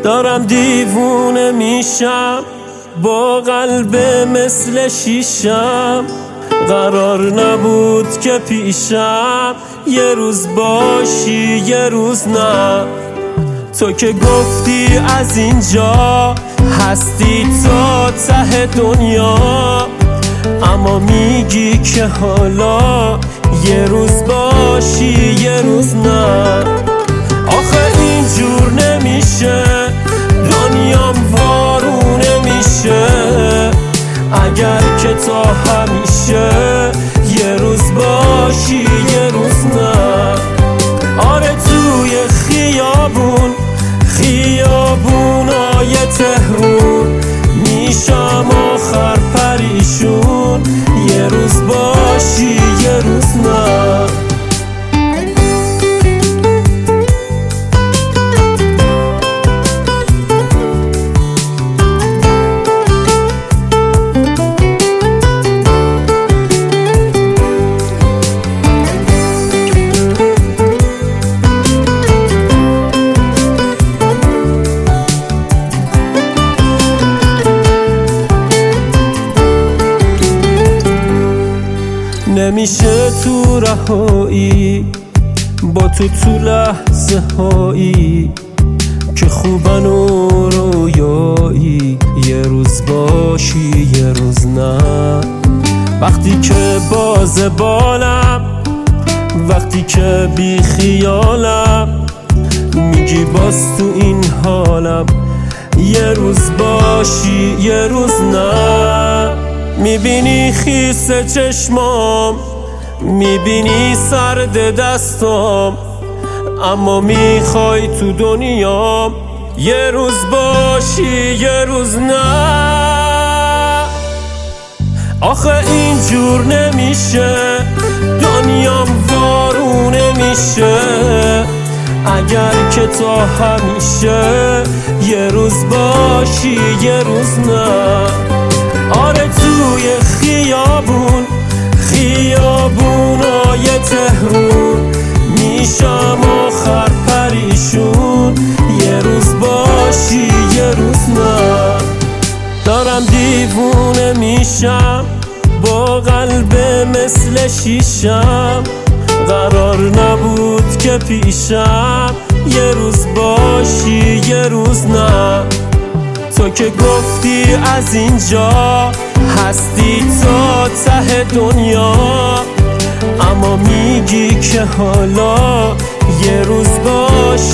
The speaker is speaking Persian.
دارم دیوونه میشم با قلب مثل شیشم. قرار نبود که پیشم یه روز باشی یه روز نه. تو که گفتی از اینجا هستی تا ته دنیا، اما میگی که حالا یه روز باشی یه روز نه. آخه اینجور نمیشه، دنیام وارونه میشه. اگر که تا همیشه یه روز باشی یه روز نه. آره توی خیابونای تهرون میشم آخر پریشون. یه روز باشی یه روز نه. نمیشه تو رهایی با تو لحظه هایی که خوبن و رویایی. یه روز باشی یه روز نه. وقتی که باز بالم، وقتی که بی خیالم، میگی باز تو این حالم. یه روز باشی یه روز نه. میبینی خیس چشمام، میبینی سرد دستام، اما میخوای تو دنیام یه روز باشی یه روز نه. آخه اینجور نمیشه، دنیام وارونه میشه. اگر که تا همیشه یه روز باشی یه روز نه. آره توی خیابونای تهرون میشم آخر پریشون. یه روز باشی یه روز نه. دارم دیوونه میشم با قلب مثل شیشم. قرار نبود که پیشم یه روز باشی یه روز نه. تو که گفتی از اینجا هستی تا ته دنیا، اما میگی که حالا یه روز باش